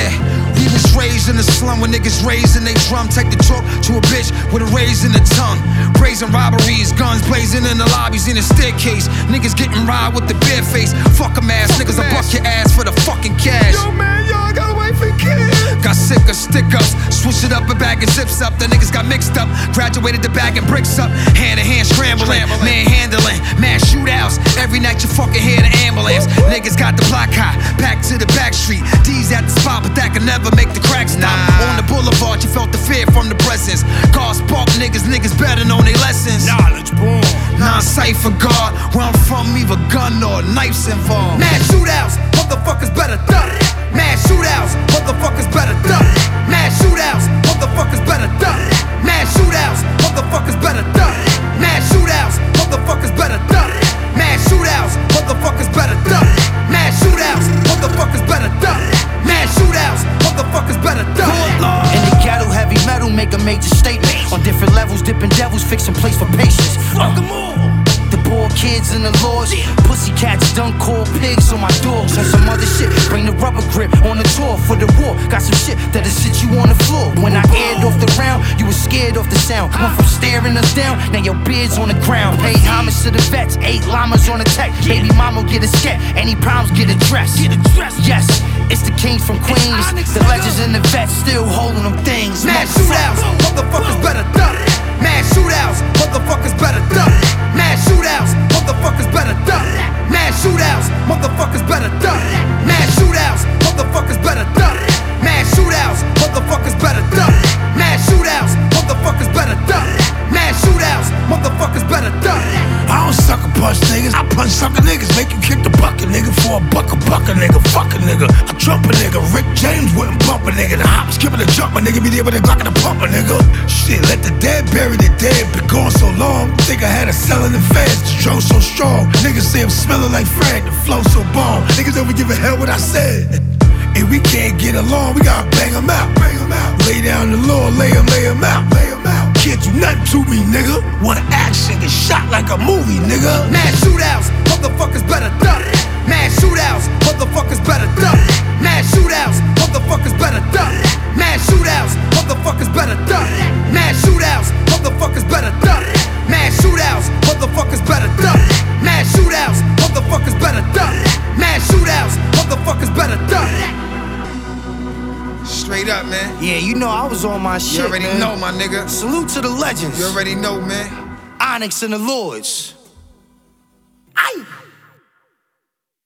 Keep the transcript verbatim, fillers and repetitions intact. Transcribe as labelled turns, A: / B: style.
A: Yeah, we was raised in the slum when niggas raised in they drum. Take the talk to a bitch with a raise in the tongue. Brazen robberies, guns blazing in the lobbies, in the staircase. Niggas getting ride with the bare face. Fuck 'em ass, niggas will buck your ass for the fucking cash.
B: Yo man, y'all got a wife and kids.
A: Got sick of stick-ups, switch it up, a bag and zips up. The niggas got mixed up, graduated the bag and bricks up. Hand to hand scrambling, manhandling, mass shootouts. Every night you fucking hear the ambulance. Niggas got the block high, back to the back street. D's at the spot, but that can never make the crack stop. Nah. On the boulevard, you felt the fear from the presence. Cars park niggas, niggas better know their lessons.
B: Knowledge born.
A: Non-cypher guard, where I'm from, either gun or knives involved. Mad shootouts, motherfuckers better duck. Mad shootouts, motherfuckers better duck. Mad shootouts, motherfuckers better duck. Mad shootouts, motherfuckers better duck. Mad shootouts, motherfuckers better duck. Mad shootouts, motherfuckers better duck. Mad shootouts, motherfuckers better duck. Mad shootouts, motherfuckers better duck.
C: In the ghetto, heavy metal make a major statement. On different levels, dipping devils, fixing place for patience.
B: Fuck 'em all.
C: The poor kids in the laws, pussycats done call pigs on my dogs. On some other shit, bring the rubber grip on the tour for the war. Got some shit that'll sit you on the floor. When I aired off the round, you was scared off the sound. Went from staring us down, now your beard's on the ground. Pay homage to the vets, eight llamas on the tech. Baby mama get a scat, any problems get addressed. Yes, it's the kings from Queens, the legends and the vets still holding them things.
A: Mad shootouts, motherfuckers better duck. Mad shootouts, motherfuckers better duck. Mad shootouts, motherfuckers better duck. Mad shootouts, motherfuckers better duck. Mad shootouts, motherfuckers better duck. Mad shootouts, motherfuckers better duck. Mad shootouts, motherfuckers better duck. Mad shootouts, motherfuckers better duck.
B: I don't sucker punch niggas, I punch sucker niggas. Make you kick the bucket nigga for a buck a buck a nigga. Fuck a nigga, I trump a nigga. Rick James wouldn't bump a nigga. The hop skipping the jump a nigga. Be there with a Glock and a pump a nigga. Shit, let the dead bury the dead. Been gone so long, think I had a selling in fast. The drone so strong, niggas say I'm smelling like Fred. The flow so bomb, niggas don't give a hell what I said. And we can't get along, we gotta bang them out, bang them out. Lay down the law, lay them, lay them out, lay them out. Can't do nothing to me, nigga. Want action, get shot like a movie, nigga.
A: Mad shootouts, motherfuckers better duck. Mad shootouts, motherfuckers better duck. Mad shootouts, motherfuckers better duck. Mad shootouts, motherfuckers better duck. Mad shootouts, motherfuckers better duck. Mad shootouts, motherfuckers better duck. Mad shootouts, motherfuckers better duck. Mad shootouts, motherfuckers better duck. Straight up, man.
C: Yeah, you know I was on my shit.
A: You already
C: man.
A: know, my nigga.
C: Salute to the legends.
A: You already know, man.
C: Onyx and the Lords. Aye.